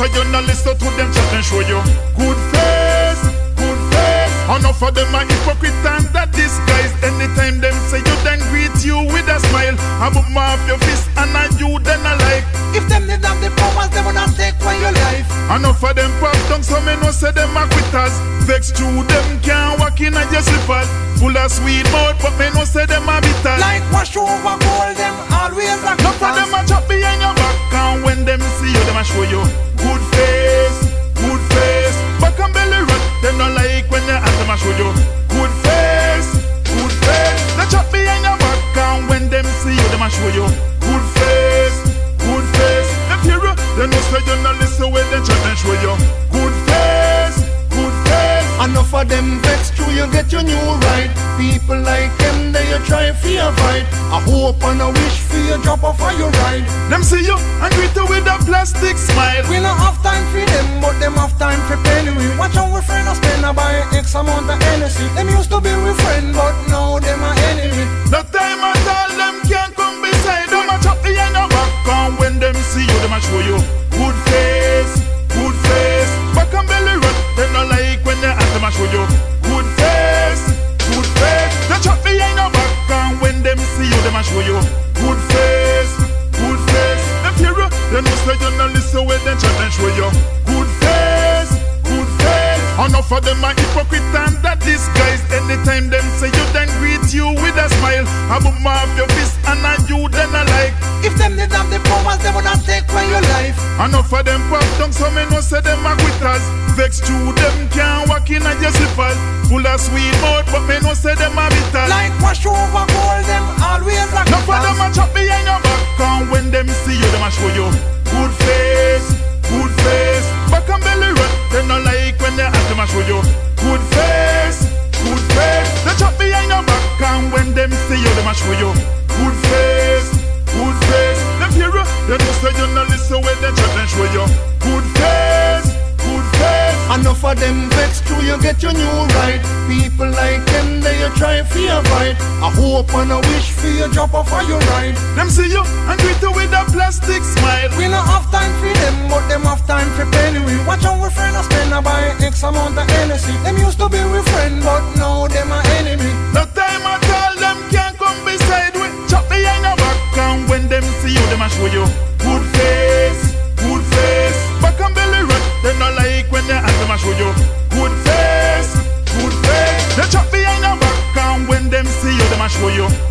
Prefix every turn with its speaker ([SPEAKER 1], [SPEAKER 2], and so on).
[SPEAKER 1] say you not listen to them chat and show you good face, good face. Enough of them are hypocrite and that disguise. Anytime them say you then greet you with a smile. I put my off your fist and I you then I like.
[SPEAKER 2] If them did have the powers, they would not take away your life.
[SPEAKER 1] Enough of them pop down, so me no say them are quitters. Vex to them can't walk in at your slippers. Full of sweet mouth, but me no say them are bitter.
[SPEAKER 2] Like wash over gold, them always like
[SPEAKER 1] enough of them a chop behind your back, and when them see you, them a show you good face, good face. Back and belly rot, them not like when they ask them a show you good face, good face. They chop behind your back, and when them see you, them a show you good face, good face. If you they know say you not listen when they chat and show you good face, good face.
[SPEAKER 2] Enough of them vex through you get your new right. People like them, they you try for your fight. I hope and I wish for you drop off on your ride.
[SPEAKER 1] Them see you and greet you with a plastic smile.
[SPEAKER 2] We not have time for them, but them have time for penny. Watch how we friend a spend a buy X amount of energy. Them used to be with friend, but now them are enemy.
[SPEAKER 1] No time at all, them can't come beside. Them a chop behind your back, and when them see you, them a show you good face, good face. Back and belly rot, them not like when they ask them a show you good face, good face. They chop behind your back, and when them see you, them a show you good face, good face. If you they know say you not listen when they chat and show you good face, good face. Enough of them are hypocrite and that disguise. Anytime them say you then greet you with a smile. I put my off your fist and I you then I like.
[SPEAKER 2] If them did have the powers, they would not take away your life.
[SPEAKER 1] Enough of them pop down, so me no say them are quitters. Vex to them can't walk in at your slippers. Full of sweet mouth, but me no say them are bitter.
[SPEAKER 2] Like wash over gold, them always like
[SPEAKER 1] enough of them a chop behind your back, and when them see you, them a show you good face, good face. Back and belly rot, they not like when they ask them a show you good face, good face. They chop behind your back, and when them see you, them a show you good face, good face. Them hear you, they know say you not listen when they chat and show you good face, good face.
[SPEAKER 2] Enough of them vex through you get your new right. People like them, they you try for your fight. I hope and I wish for you drop off on your ride.
[SPEAKER 1] Them see you and greet you with a plastic smile.
[SPEAKER 2] We not have time for them, but them have time for penny. Watch how we friend a spend a buy X amount of energy. Them used to be with friend, but now them are enemy.
[SPEAKER 1] No time at all, them can't come beside we. Chop behind your back, and when them see you, them a show you good face, good face. Back and belly rot, they not like when they ask them a show you good face, good face. They chop behind your back, and when them see you, them a show you